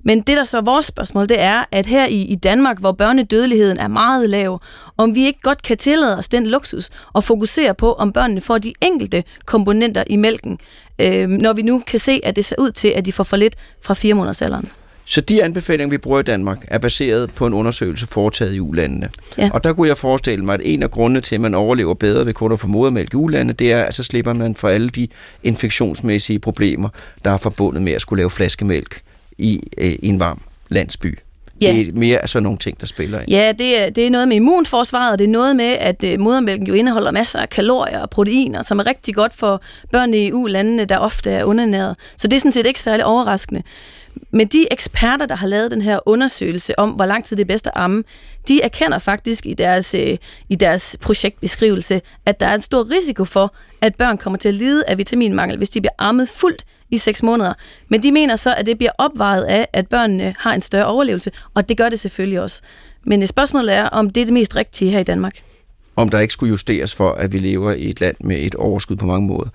Men det, der så er vores spørgsmål, det er, at her i Danmark, hvor børnedødeligheden er meget lav, om vi ikke godt kan tillade os den luksus og fokusere på, om børnene får de enkelte komponenter i mælken, når vi nu kan se, at det ser ud til, at de får for lidt fra 4 måneders alderen. Så de anbefalinger, vi bruger i Danmark, er baseret på en undersøgelse foretaget i ulandene. Ja. Og der kunne jeg forestille mig, at en af grundene til, at man overlever bedre ved kun at få modermælk i ulandene, det er, at så slipper man for alle de infektionsmæssige problemer, der er forbundet med at skulle lave flaskemælk i en varm landsby. Ja. Det er mere af sådan nogle ting, der spiller ind. Ja, det er noget med immunforsvaret, og det er noget med, at modermælken jo indeholder masser af kalorier og proteiner, som er rigtig godt for børnene i ulandene, der ofte er undernæret. Så det er sådan set ikke særlig overraskende. Men de eksperter, der har lavet den her undersøgelse om, hvor lang tid det er bedst at amme, de erkender faktisk i deres projektbeskrivelse, at der er en stor risiko for, at børn kommer til at lide af vitaminmangel, hvis de bliver ammet fuldt i 6 måneder. Men de mener så, at det bliver opvejet af, at børnene har en større overlevelse, og det gør det selvfølgelig også. Men spørgsmålet er, om det er det mest rigtige her i Danmark. Om der ikke skulle justeres for, at vi lever i et land med et overskud på mange måder.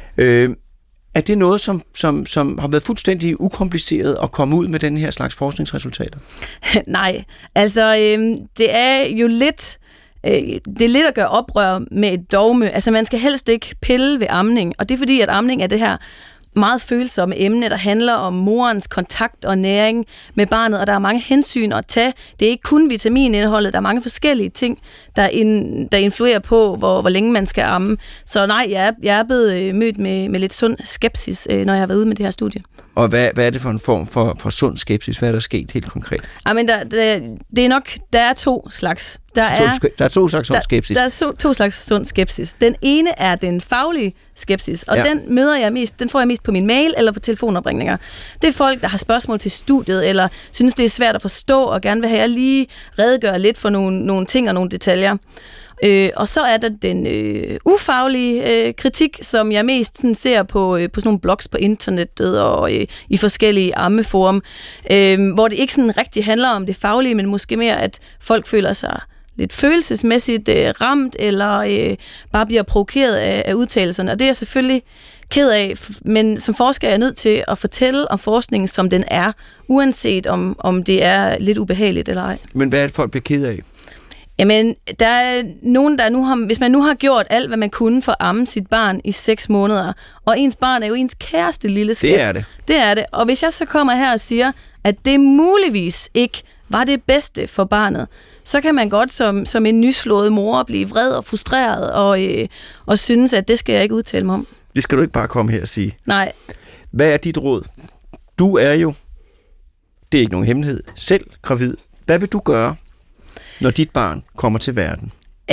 Er det noget, som har været fuldstændig ukompliceret at komme ud med den her slags forskningsresultater? Nej, altså det er jo lidt... Det er lidt at gøre oprør med et dogme. Altså man skal helst ikke pille ved amning, og det er fordi, at amning er det her meget følsomme emne, der handler om morens kontakt og næring med barnet, og der er mange hensyn at tage. Det er ikke kun vitaminindholdet, der er mange forskellige ting, der influerer på, hvor længe man skal amme. Så nej, jeg er blevet mødt med lidt sund skepsis, når jeg har været ude med det her studie. Og hvad er det for en form for sund skepsis? Hvad er der sket helt konkret? Jamen, det er nok, der er 2 slags. Der er 2 slags sund skepsis? Der er 2 slags sund skepsis. Den ene er den faglige skepsis, og den får jeg mest på min mail eller på telefonopringninger. Det er folk, der har spørgsmål til studiet, eller synes, det er svært at forstå, og gerne vil have, at jeg lige redegør lidt for nogle ting og nogle detaljer. Og så er der den ufaglige kritik, som jeg mest sådan, ser på sådan nogle blogs på internettet og i forskellige ammeforum, hvor det ikke sådan rigtig handler om det faglige, men måske mere, at folk føler sig lidt følelsesmæssigt ramt, eller bare bliver provokeret af udtalelserne. Og det er jeg selvfølgelig ked af, men som forsker er jeg nødt til at fortælle om forskningen, som den er, uanset om det er lidt ubehageligt eller ej. Men hvad er det, folk bliver ked af? Jamen, der er nogen, der nu har, hvis man nu har gjort alt, hvad man kunne for at amme sit barn i 6 måneder, og ens barn er jo ens kæreste lille skat. Det er det. Det er det. Og hvis jeg så kommer her og siger, at det muligvis ikke var det bedste for barnet, så kan man godt som en nyslået mor blive vred og frustreret og synes, at det skal jeg ikke udtale mig om. Det skal du ikke bare komme her og sige. Nej. Hvad er dit råd? Du er jo, det er ikke nogen hemmelighed, selv gravid. Hvad vil du gøre, når dit barn kommer til verden?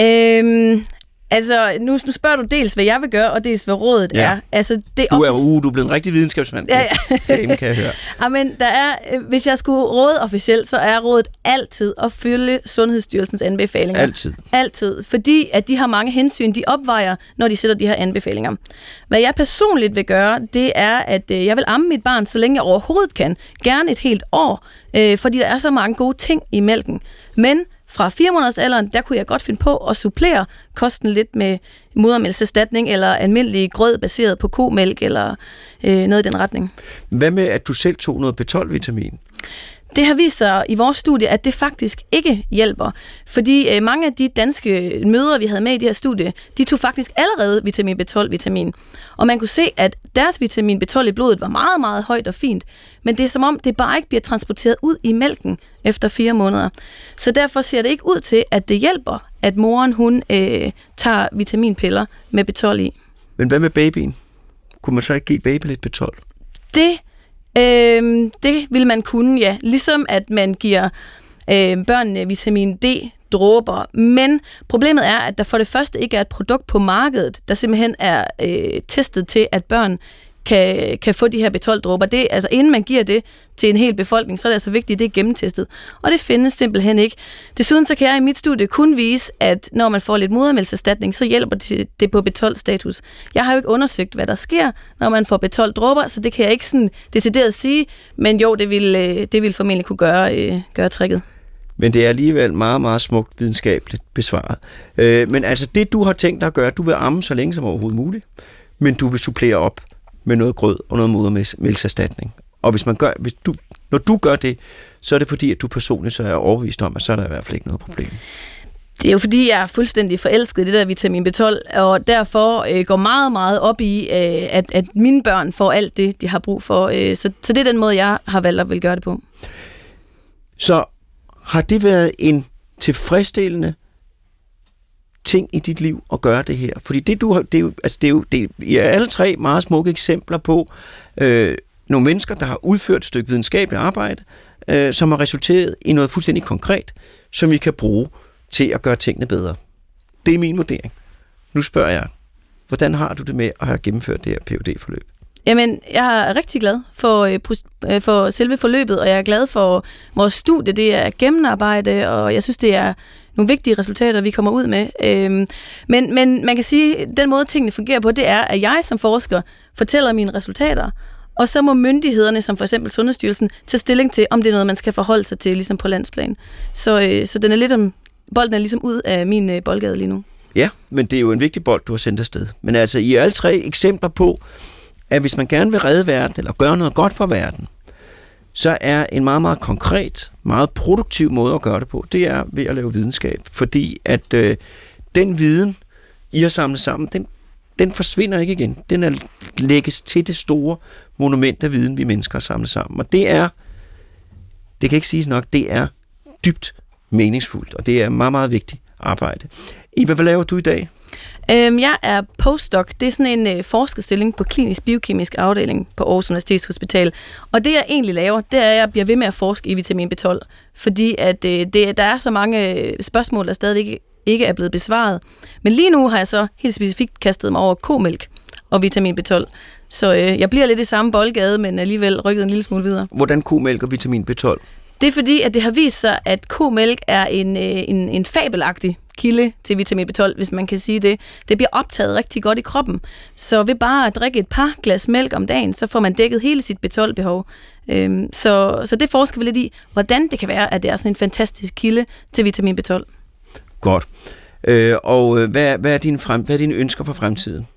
Altså, nu spørger du dels, hvad jeg vil gøre, og dels, hvad rådet er. Altså, det du er blevet en rigtig videnskabsmand. Ja. Det kan jeg høre. Amen, hvis jeg skulle råde officielt, så er rådet altid at følge Sundhedsstyrelsens anbefalinger. Altid. Altid. Fordi at de har mange hensyn, de opvejer, når de sætter de her anbefalinger. Hvad jeg personligt vil gøre, det er, at jeg vil amme mit barn, så længe jeg overhovedet kan. Gerne et helt år, fordi der er så mange gode ting i mælken. Men fra 4 måneders alderen, der kunne jeg godt finde på at supplere kosten lidt med modermælkserstatning eller almindelig grød baseret på komælk eller noget i den retning. Hvad med, at du selv tog noget B12-vitamin? Det har vist sig i vores studie, at det faktisk ikke hjælper. Fordi mange af de danske mødre, vi havde med i det her studie, de tog faktisk allerede vitamin B12-vitamin. Og man kunne se, at deres vitamin B12 i blodet var meget, meget højt og fint. Men det er som om, det bare ikke bliver transporteret ud i mælken efter 4 måneder. Så derfor ser det ikke ud til, at det hjælper, at moren hun tager vitaminpiller med B12 i. Men hvad med babyen? Kunne man så ikke give baby lidt B12? Det vil man kunne, ja. Ligesom at man giver børnene vitamin D-dråber. Men problemet er, at der for det første ikke er et produkt på markedet, der simpelthen er testet til, at børn kan få de her B12-dråber. Det, altså inden man giver det til en hel befolkning, så er det altså vigtigt, at det er gennemtestet. Og det findes simpelthen ikke. Desuden så kan jeg i mit studie kun vise, at når man får lidt modermælkserstatning, så hjælper det på B12-status. Jeg har jo ikke undersøgt, hvad der sker, når man får B12-dråber, så det kan jeg ikke sådan decideret sige, men jo, det vil formentlig kunne gøre tricket. Men det er alligevel meget, meget smukt videnskabeligt besvaret. Men altså det, du har tænkt dig at gøre, du vil amme så længe som overhovedet muligt, men du vil supplere op med noget grød og noget modermælkserstatning. Og når du gør det, så er det fordi, at du personligt så er overbevist om, at så er der i hvert fald ikke noget problem. Det er jo fordi, jeg er fuldstændig forelsket i det der vitamin B12, og derfor går meget, meget op i, at mine børn får alt det, de har brug for. Så det er den måde, jeg har valgt at vil gøre det på. Så har det været en tilfredsstillende ting i dit liv at gøre det her? Fordi det er alle tre meget smukke eksempler på nogle mennesker, der har udført et stykke videnskabeligt arbejde, som har resulteret i noget fuldstændig konkret, som vi kan bruge til at gøre tingene bedre. Det er min vurdering. Nu spørger jeg, hvordan har du det med at have gennemført det her PhD-forløb? Jamen, jeg er rigtig glad for selve forløbet, og jeg er glad for vores studie. Det er gennemarbejde, og jeg synes, det er nogle vigtige resultater, vi kommer ud med. Men man kan sige, at den måde, tingene fungerer på, det er, at jeg som forsker fortæller mine resultater, og så må myndighederne, som for eksempel Sundhedsstyrelsen, tage stilling til, om det er noget, man skal forholde sig til, ligesom på landsplan. Så den er lidt bolden er ligesom ud af min boldgade lige nu. Ja, men det er jo en vigtig bold, du har sendt afsted. Men altså, I er alle tre eksempler på, at hvis man gerne vil redde verden, eller gøre noget godt for verden, så er en meget, meget konkret, meget produktiv måde at gøre det på, det er ved at lave videnskab. Fordi at den viden, I har samlet sammen, den forsvinder ikke igen. Den er lægges til det store monument af viden, vi mennesker har samlet sammen. Og det kan ikke siges nok, det er dybt meningsfuldt, og det er meget, meget vigtigt arbejde. Eva, hvad laver du i dag? Jeg er postdoc. Det er sådan en forskerstilling på klinisk biokemisk afdeling på Aarhus Universitetshospital. Og det jeg egentlig laver, det er, at jeg bliver ved med at forske i vitamin B12. Fordi at der er så mange spørgsmål, der stadig ikke er blevet besvaret. Men lige nu har jeg så helt specifikt kastet mig over komælk og vitamin B12. Så jeg bliver lidt i samme boldgade, men alligevel rykket en lille smule videre. Hvordan komælk og vitamin B12? Det er fordi, at det har vist sig, at komælk er en fabelagtig kilde til vitamin B12, hvis man kan sige det. Det bliver optaget rigtig godt i kroppen. Så ved bare at drikke et par glas mælk om dagen, så får man dækket hele sit B12-behov. Så det forsker vi lidt i, hvordan det kan være, at det er sådan en fantastisk kilde til vitamin B12. Godt. Og hvad er dine ønsker for fremtiden?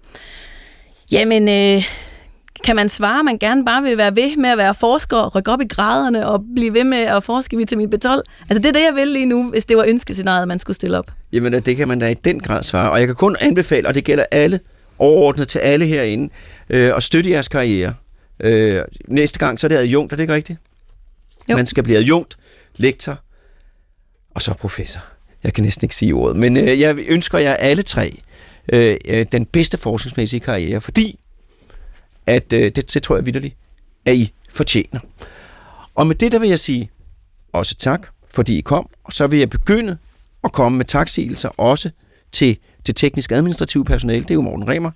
Jamen, kan man svare, at man gerne bare vil være ved med at være forsker, rykke op i graderne og blive ved med at forske vitamin B12? Altså det er det, jeg vil lige nu, hvis det var ønskescenariet, man skulle stille op. Jamen det kan man da i den grad svare, og jeg kan kun anbefale, og det gælder alle, overordnet til alle herinde, at støtte jeres karriere. Næste gang, så er det adjunkt, er det ikke rigtigt? Jo. Man skal blive adjunkt, lektor, og så professor. Jeg kan næsten ikke sige ordet, men jeg ønsker jer alle tre den bedste forskningsmæssige karriere, fordi at det tror jeg vitterligt, at I fortjener. Og med det, der vil jeg sige også tak, fordi I kom, og så vil jeg begynde at komme med taksigelser også til det teknisk administrative personale, det er jo Morten Remer,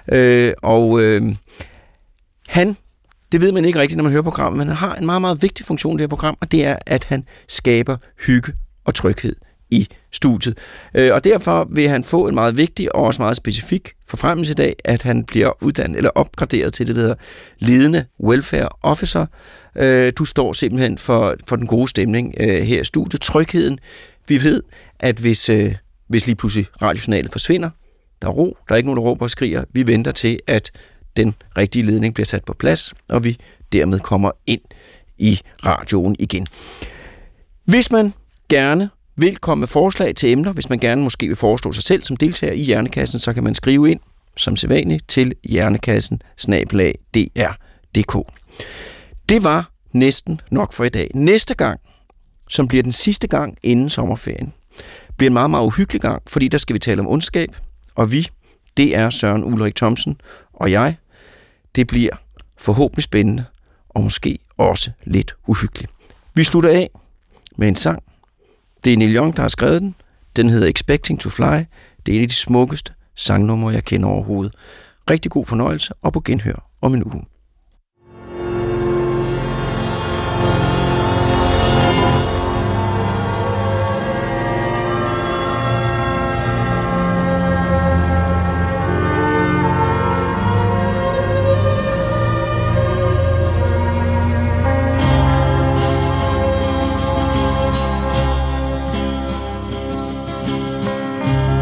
han, det ved man ikke rigtigt, når man hører programmet, men han har en meget, meget vigtig funktion i det her program, og det er, at han skaber hygge og tryghed i studiet. Og derfor vil han få en meget vigtig og også meget specifik forfremmelse i dag, at han bliver uddannet eller opgraderet til det, der hedder ledende welfare officer. Du står simpelthen for den gode stemning her i studiet. Trygheden. Vi ved, at hvis lige pludselig radiosignalet forsvinder, der er ro, der er ikke nogen, der råber og skriger. Vi venter til, at den rigtige ledning bliver sat på plads, og vi dermed kommer ind i radioen igen. Hvis man gerne vil komme med forslag til emner, hvis man gerne måske vil foreslå sig selv som deltager i Hjernekassen, så kan man skrive ind som sædvanligt til hjernekassen@dr.dk. Det var næsten nok for i dag. Næste gang, som bliver den sidste gang inden sommerferien, bliver en meget, meget uhyggelig gang, fordi der skal vi tale om ondskab, og vi, det er Søren Ulrik Thomsen og jeg. Det bliver forhåbentlig spændende, og måske også lidt uhyggeligt. Vi slutter af med en sang. Det er Neil Young, der har skrevet den. Den hedder Expecting to Fly. Det er en af de smukkeste sangnumre, jeg kender overhovedet. Rigtig god fornøjelse, og på genhør om en uge.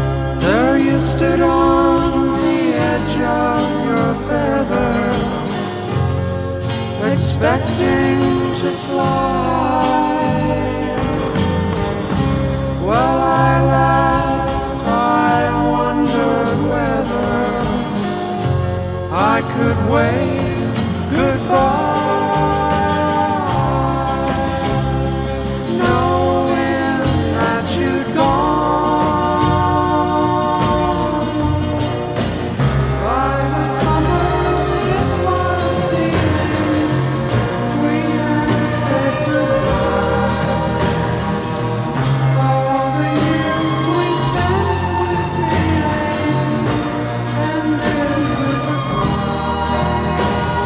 Stood on the edge of your feather expecting to fly. Well, I laughed, I wondered whether I could wave goodbye, knowing that you'd gone. By the summer it was here, we had said goodbye. All the years we spent with feeling ended with a cry.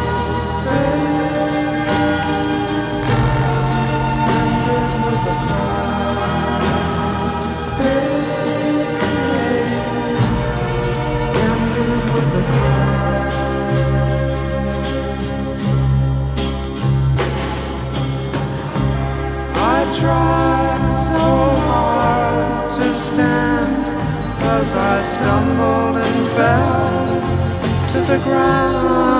Ended with a cry. Ended with a cry. I tried so hard to stand as I stumbled and fell to the ground.